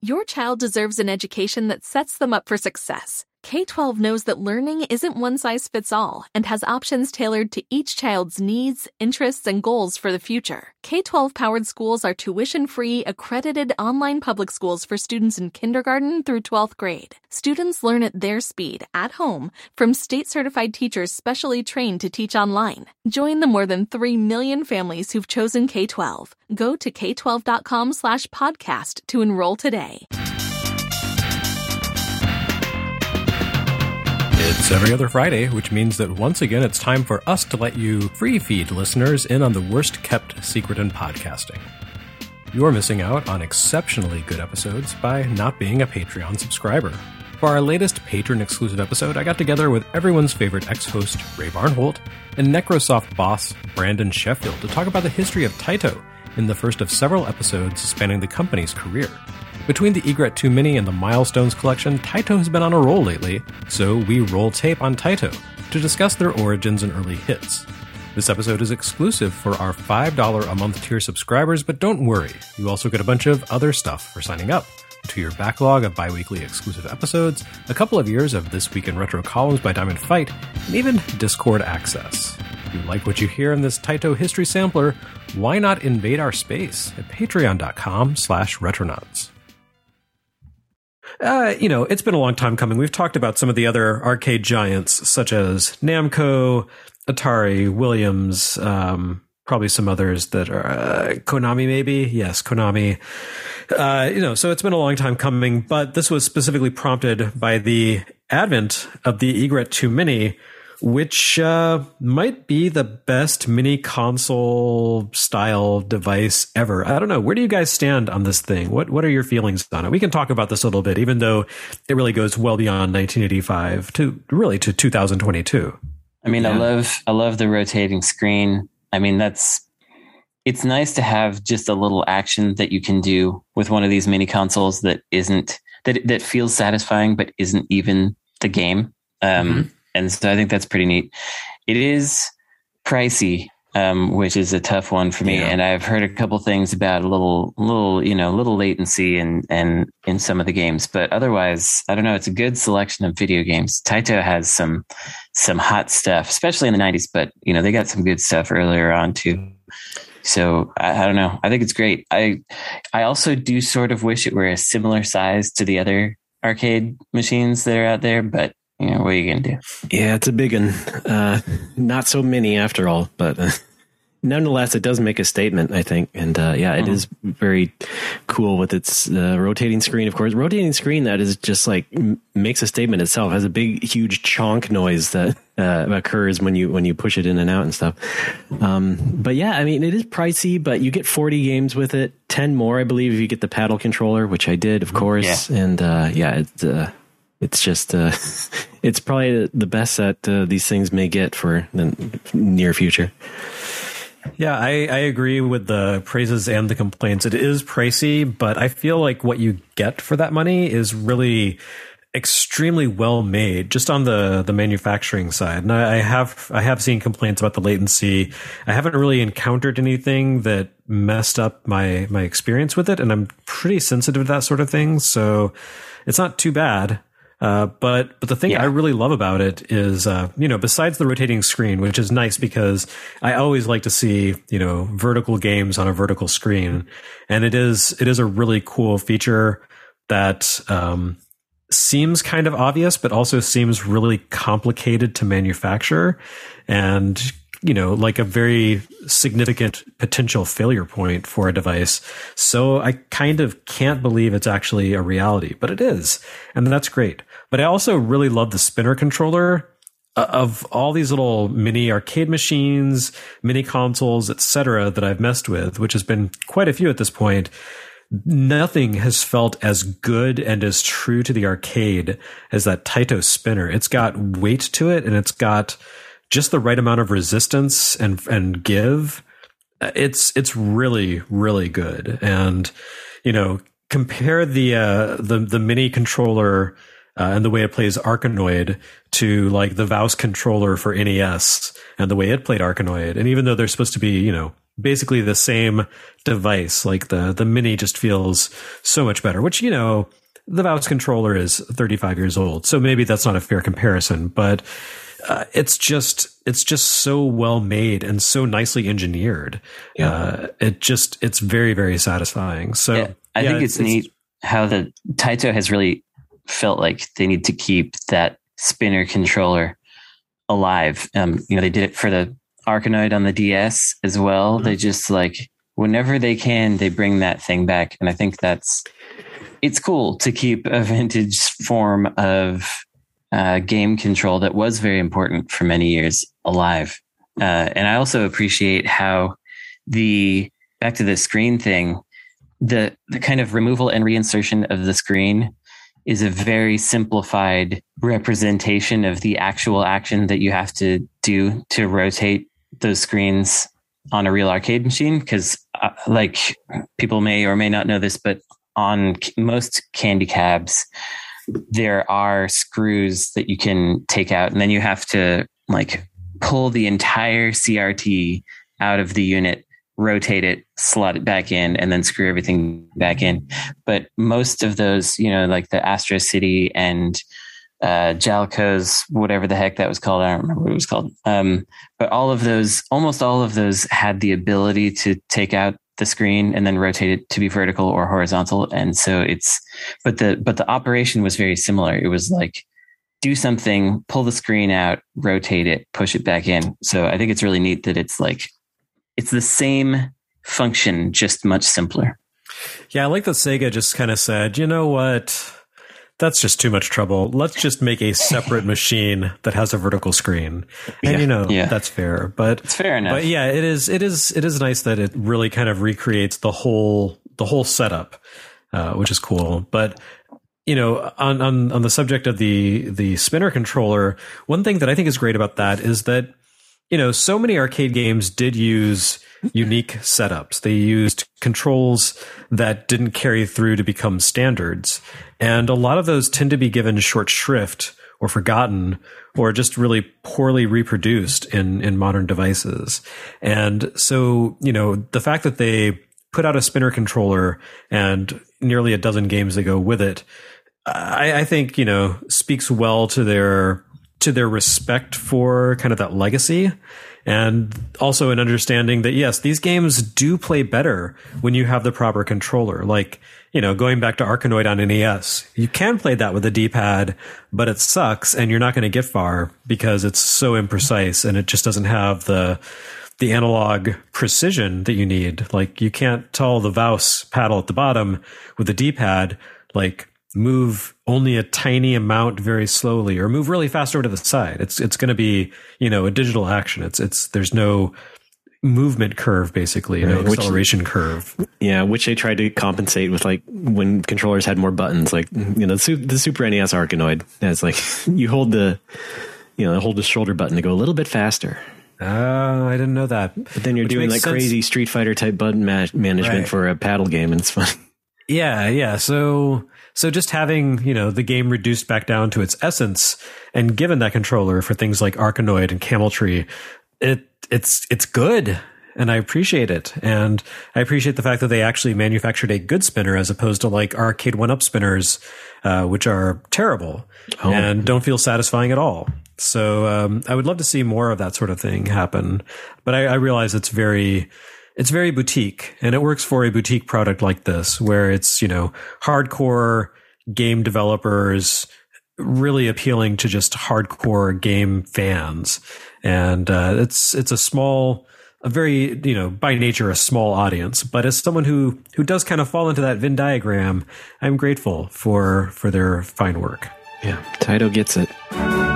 Your child deserves an education that sets them up for success. K-12 knows that learning isn't one size fits all and has options tailored to each child's needs, interests, and goals for the future. K-12 powered schools are tuition-free, accredited online public schools for students in kindergarten through 12th grade. Students learn at their speed, at home, from state-certified teachers specially trained to teach online. Join the more than 3 million families who've chosen K-12. Go to k12.com/podcast to enroll today. It's every other Friday, which means that once again it's time for us to let you free feed listeners in on the worst kept secret in podcasting. You're missing out on exceptionally good episodes by not being a Patreon subscriber. For our latest patron-exclusive episode, I got together with everyone's favorite ex-host, Ray Barnholt, and Necrosoft boss, Brandon Sheffield, to talk about the history of Taito in the first of several episodes spanning the company's career. Between the Egret 2 Mini and the Milestones collection, Taito has been on a roll lately, so we roll tape on Taito to discuss their origins and early hits. This episode is exclusive for our $5 a month tier subscribers, but don't worry, you also get a bunch of other stuff for signing up. To your backlog of bi-weekly exclusive episodes, a couple of years of This Week in Retro columns by Diamond Fight, and even Discord access. If you like what you hear in this Taito history sampler, why not invade our space at patreon.com/retronauts. It's been a long time coming. We've talked about some of the other arcade giants, such as Namco, Atari, Williams, probably some others that are Konami, maybe. Yes, Konami. So it's been a long time coming, but this was specifically prompted by the advent of the Egret 2 Mini, which might be the best mini console style device ever. I don't know. Where do you guys stand on this thing? What are your feelings on it? We can talk about this a little bit, even though it really goes well beyond 1985 to 2022. I mean, yeah. I love the rotating screen. I mean, it's nice to have just a little action that you can do with one of these mini consoles that feels satisfying, but isn't even the game. And so I think that's pretty neat. It is pricey, which is a tough one for me. Yeah. And I've heard a couple things about a little latency and in some of the games, but otherwise, I don't know. It's a good selection of video games. Taito has some hot stuff, especially in the 90s, but they got some good stuff earlier on too. So I don't know. I think it's great. I also do sort of wish it were a similar size to the other arcade machines that are out there, but what are you going to do? Yeah, it's a big one. Not so many after all, but nonetheless, it does make a statement, I think. And it is very cool with its rotating screen, of course. Rotating screen that is just like makes a statement itself. Has a big, huge chonk noise that occurs when you push it in and out and stuff. But yeah, I mean, it is pricey, but you get 40 games with it. 10 more, I believe, if you get the paddle controller, which I did, of course. Yeah. And it's just, it's probably the best that these things may get for the near future. Yeah, I agree with the praises and the complaints. It is pricey, but I feel like what you get for that money is really extremely well made, just on the manufacturing side. And I have seen complaints about the latency. I haven't really encountered anything that messed up my experience with it, and I'm pretty sensitive to that sort of thing, so it's not too bad. But the thing I really love about it is, besides the rotating screen, which is nice because I always like to see, vertical games on a vertical screen. And it is a really cool feature that, seems kind of obvious, but also seems really complicated to manufacture and, like a very significant potential failure point for a device. So I kind of can't believe it's actually a reality, but it is. And that's great. But I also really love the spinner controller. Of all these little mini arcade machines, mini consoles, etc., that I've messed with, which has been quite a few at this point, nothing has felt as good and as true to the arcade as that Taito spinner. It's got weight to it, and it's got just the right amount of resistance and give. It's really, really good. And, compare the mini controller and the way it plays Arkanoid to like the VOUS controller for NES and the way it played Arkanoid. And even though they're supposed to be, basically the same device. Like the Mini just feels so much better, which, the VOWST controller is 35 years old. So maybe that's not a fair comparison, but it's just so well made and so nicely engineered. Yeah. It's very, very satisfying. So I think it's neat how the Taito has really felt like they need to keep that spinner controller alive. They did it for the Arkanoid on the DS as well. Mm-hmm. They just whenever they can, they bring that thing back. And I think it's cool to keep a vintage form of game control that was very important for many years alive. And I also appreciate how back to the screen thing, the kind of removal and reinsertion of the screen is a very simplified representation of the actual action that you have to do to rotate those screens on a real arcade machine. Because people may or may not know this, but on most candy cabs, there are screws that you can take out, and then you have to pull the entire CRT out of the unit, rotate it, slot it back in, and then screw everything back in. But most of those, the Astro City and Jalco's, whatever the heck that was called, I don't remember what it was called. But almost all of those had the ability to take out the screen and then rotate it to be vertical or horizontal. And so but the operation was very similar. It was do something, pull the screen out, rotate it, push it back in. So I think it's really neat that it's the same function, just much simpler. Yeah. I like that Sega just kind of said, you know what? That's just too much trouble. Let's just make a separate machine that has a vertical screen. And that's fair. But it's fair enough. But yeah, it is nice that it really kind of recreates the whole setup, which is cool. But on the subject of the spinner controller, one thing that I think is great about that is that so many arcade games did use unique setups. They used controls that didn't carry through to become standards. And a lot of those tend to be given short shrift or forgotten or just really poorly reproduced in modern devices. And so, the fact that they put out a spinner controller and nearly a dozen games that go with it, I think, speaks well to their respect for kind of that legacy, and also an understanding that, yes, these games do play better when you have the proper controller. Going back to Arkanoid on NES, you can play that with a D-pad, but it sucks and you're not going to get far because it's so imprecise and it just doesn't have the analog precision that you need. You can't tell the VOWST paddle at the bottom with the D-pad, move only a tiny amount very slowly or move really fast over to the side. It's going to be, a digital action. There's no movement curve, basically, no acceleration curve. Yeah. Which they tried to compensate with when controllers had more buttons, the Super NES Arkanoid has you hold the shoulder button to go a little bit faster. I didn't know that. But then you're doing crazy Street Fighter type button management for a paddle game, and it's fun. Yeah. So just having, the game reduced back down to its essence and given that controller for things like Arkanoid and Camel Tree, it's good. And I appreciate it. And I appreciate the fact that they actually manufactured a good spinner as opposed to arcade 1-up spinners, which are terrible and don't feel satisfying at all. So, I would love to see more of that sort of thing happen. But I realize it's very boutique, and it works for a boutique product like this, where it's, hardcore game developers really appealing to just hardcore game fans. And, it's a very, by nature, a small audience. But as someone who does kind of fall into that Venn diagram, I'm grateful for their fine work. Yeah. Taito gets it.